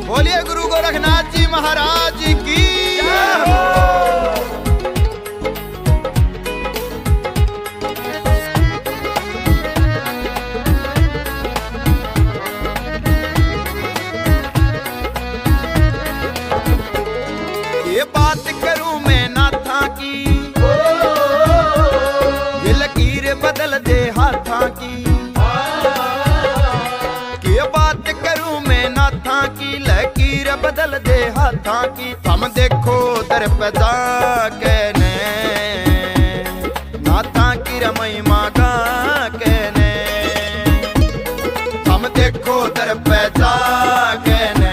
बोलिए गुरु गोरखनाथ जी महाराज की जय हो। ये बात करूं मैं नाथा की, ये लकीर बदल दे हाथा की। ये बात करूं मैं नाथा की, लकीर बदल दे हाथा की। थम देखो दर पे कहने, नाथा की रमई मागा कहने। थम देखो दर पे कहने,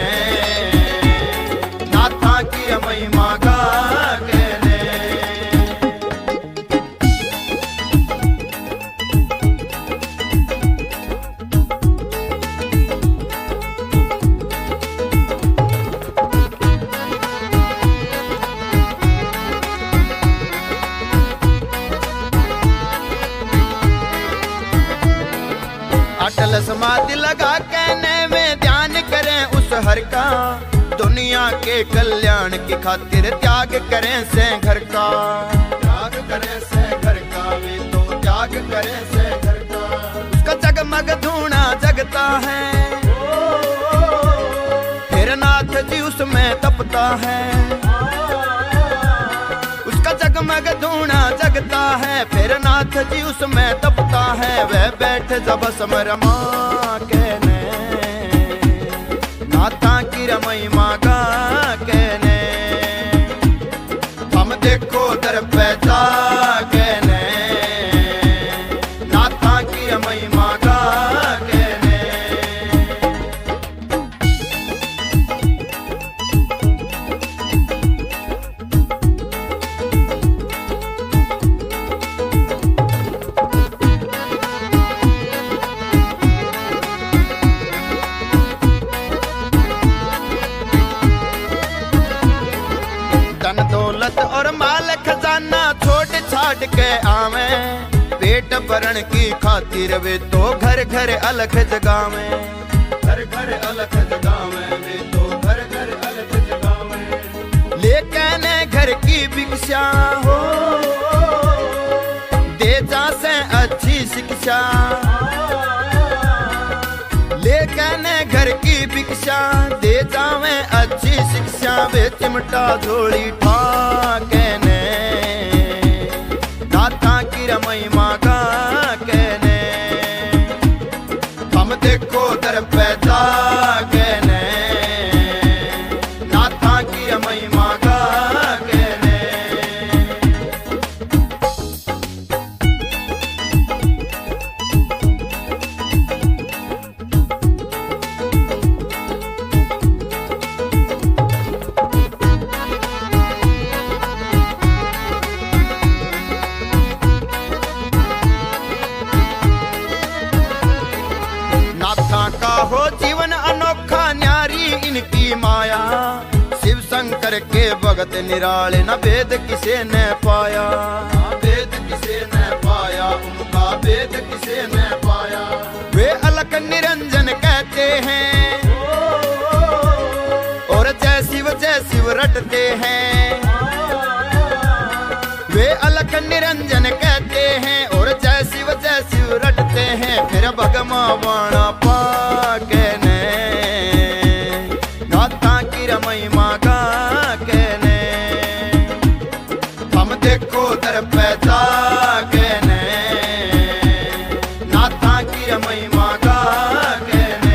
नाथा की रमई मागा कहने। अटल समाधि लगा कहने में ध्यान करें उस हर का। दुनिया के कल्याण की खातिर त्याग करें से घर का। त्याग करें से घर का, वे तो त्याग करें से घर का। उसका जगमग धूना जगता है, फिर नाथ जी उसमें तपता है। उसका जगमग धूना जगता है, फिर नाथ जी उसमें तपता है। वह बैठ जब समरमा कहने, नाथा की रमई मागा कहने। हम देखो दर पैदा कहने, नाथा की रमई मागा कहने। धन दौलत और माल खजाना छोड़ छाड़ के आवे। पेट भरण की खातिर वे तो घर घर अलग जगावे। घर घर अलग जगावे, वे तो घर घर अलग जगावे। लेकिन घर की भिक्षा हो, दे जा से अच्छी शिक्षा। लेकिन घर की भिक्षा दे जावे अच्छी शिक्षा। वे चिमटा झोली ठाकने, नाथा की रमई मागा कहने। हम देखो दर पैदा कहने, नाथा की रमई मागा कहने। नाथा का हो जीवन अनोखा, न्यारी इनकी माया। शिव शंकर के भगत निराले, न भेद किसे न पाया। भेद किसे न पाया, उनका भेद किसे न पाया। वे अलख निरंजन कहते हैं, और जय शिव रटते हैं। वे अलख निरंजन कहते हैं, और जय शिव रटते हैं। फिर भगमा बाणा पाकने, नाथा की रमई मागा कहने। हम देखो दर पैदा कहने, नाथा की रमई मागा कहने।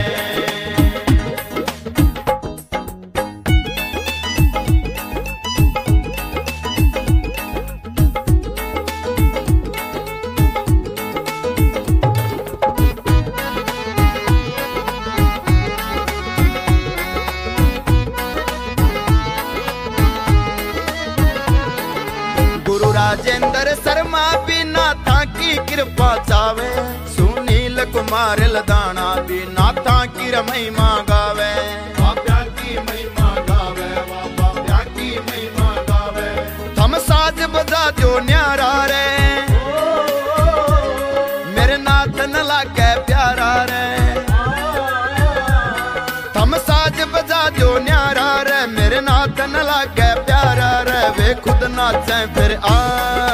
राजेंद्र शर्मा भी नाथा की कृपा चावे। सुनील कुमार लदाना भी नाथा की रमई मागावे। बाब्या की महिमा गावे, बाब्या की महिमा गावे। थम साज बजा जो न्यारा रे, मेरे नाथ न लागे प्यारा रे। थम साज बजा जो न्यारा रे, मेरे नाथ न लागे प्यारा रे, वे खुद नाचे फिर आ